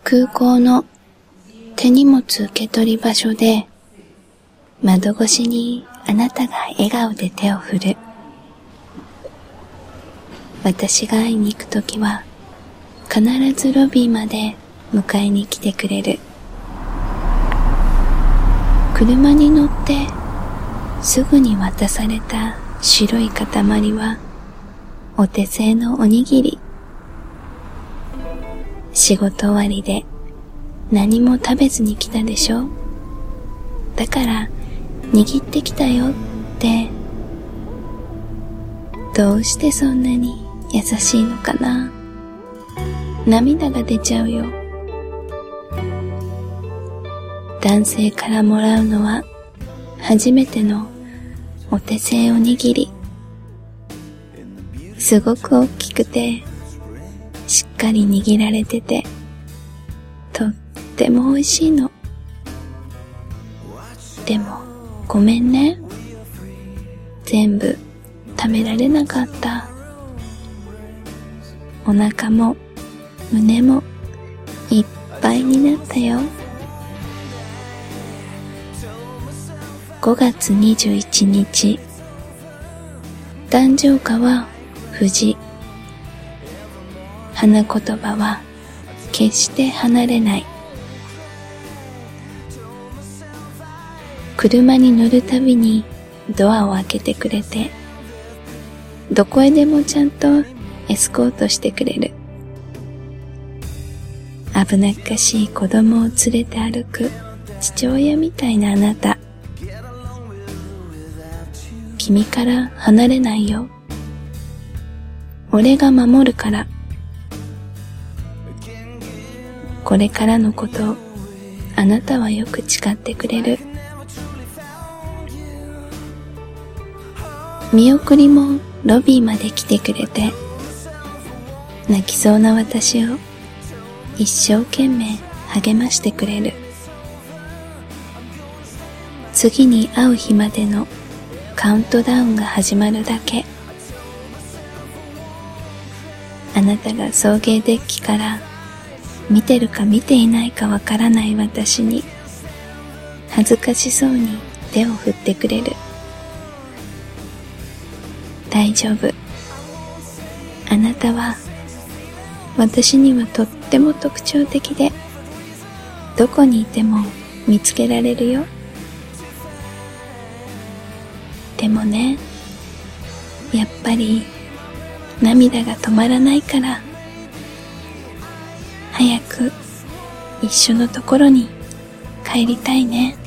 空港の手荷物受け取り場所で窓越しにあなたが笑顔で手を振る。私が会いに行くときは必ずロビーまで迎えに来てくれる。車に乗ってすぐに渡された白い塊はお手製のおにぎり。仕事終わりで何も食べずに来たでしょ。だから握ってきたよって。どうしてそんなに優しいのかな。涙が出ちゃうよ。男性からもらうのは初めてのお手製おにぎり。すごく大きくてしっかり握られててとっても美味しいの。でもごめんね、全部食べられなかった。お腹も胸もいっぱいになったよ。5月21日、誕生花は藤。花言葉は決して離れない。車に乗るたびにドアを開けてくれて、どこへでもちゃんとエスコートしてくれる。危なっかしい子供を連れて歩く父親みたいなあなた。君から離れないよ。俺が守るから。これからのことをあなたはよく誓ってくれる。見送りもロビーまで来てくれて、泣きそうな私を一生懸命励ましてくれる。次に会う日までのカウントダウンが始まるだけ。あなたが送迎デッキから見てるか見ていないかわからない私に恥ずかしそうに手を振ってくれる。大丈夫。あなたは私にはとっても特徴的で、どこにいても見つけられるよ。でもね、やっぱり涙が止まらないから、早く一緒のところに帰りたいね。